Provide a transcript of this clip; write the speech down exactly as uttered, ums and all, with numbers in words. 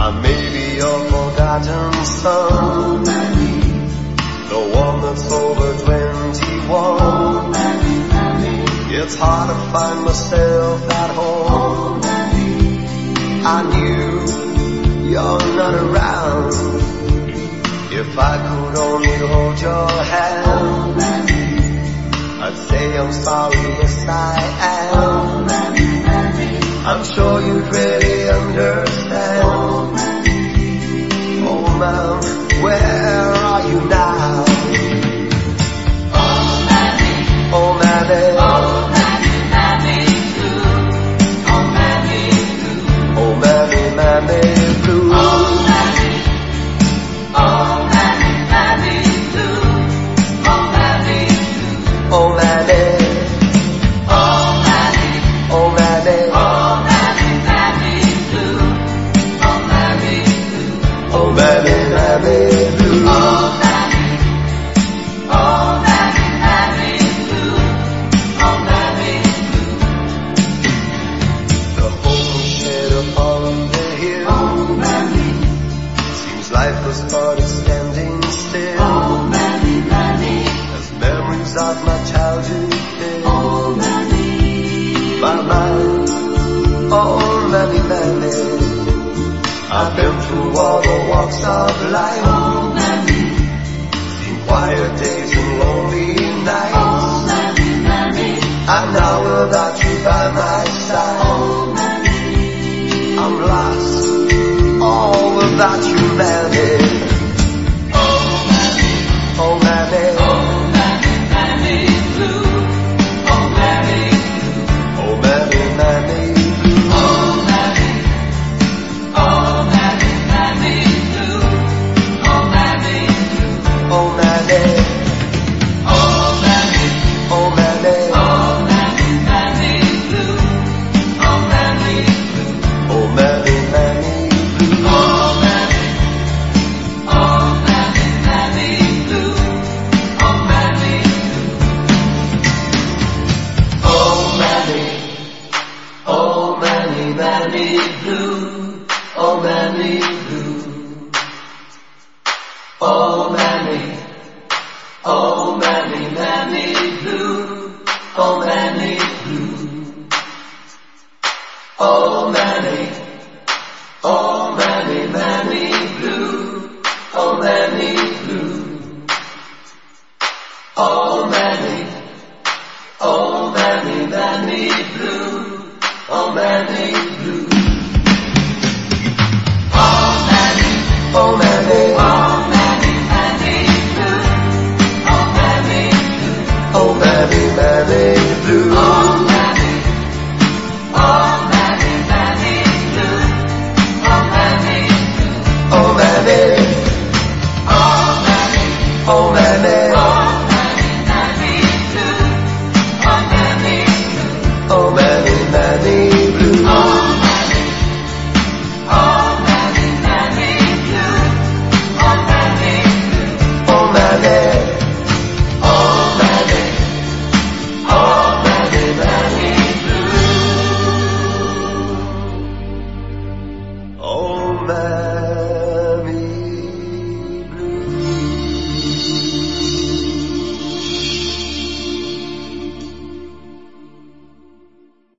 I may be your forgotten son, the one that's over twenty-one. It's hard to find myself at home. I knew you're not around. If I could only hold your hand, I'd say I'm sorry, yes I am. I'm sure you'd really understand. Oh ma'am, where are you now? Oh mammy, oh mammy, oh mammy, mammy blue. Oh mammy blue. oh mammy, mammy blue. Oh mammy, oh mammy, mammy blue. Oh mammy blue. Oh mammy, oh mammy, oh mammy, oh mammy, mammy blue. Oh mammy blue. oh mammy, mammy blue. Oh mammy, oh mammy, mammy blue. Oh mammy blue. The homestead upon the hill. Oh mammy, Seems lifeless but it's standing still. oh mammy, mammy. As memories of my childhood fill Oh mammy, my mind. Oh mammy, mammy, I've been through all the walks of life. oh mammy, Seen quiet days and lonely nights. oh mammy, mammy. And now without you by my side, Oh mammy, I'm lost, all without you, mammy. oh mammy, Oh mammy, oh mammy, mammy blue. Oh mammy blue. oh mammy, mammy blue. Oh mammy, oh mammy, mammy blue. Oh mammy blue. Oh mammy, Oh mammy, oh mammy, oh mammy, mammy blue. Oh mammy blue. oh mammy, mammy blue. Oh mammy, oh mammy, mammy blue. Oh mammy blue. Oh mammy, oh mammy, mammy blue. Oh mammy blue. Oh mammy, oh mammy, mammy blue. Oh mammy blue. Oh mammy, oh mammy, mammy blue. Oh mammy blue. Oh mammy, oh mammy, mammy blue. Oh mammy blue. Oh mammy, Oh mammy, oh mammy, mammy blue. Oh mammy blue. oh mammy, mammy blue. Oh mammy, oh mammy, mammy blue. Oh mammy blue. Oh mammy, Oh mammy, oh mammy, oh mammy, mammy blue. Oh mammy blue. oh mammy.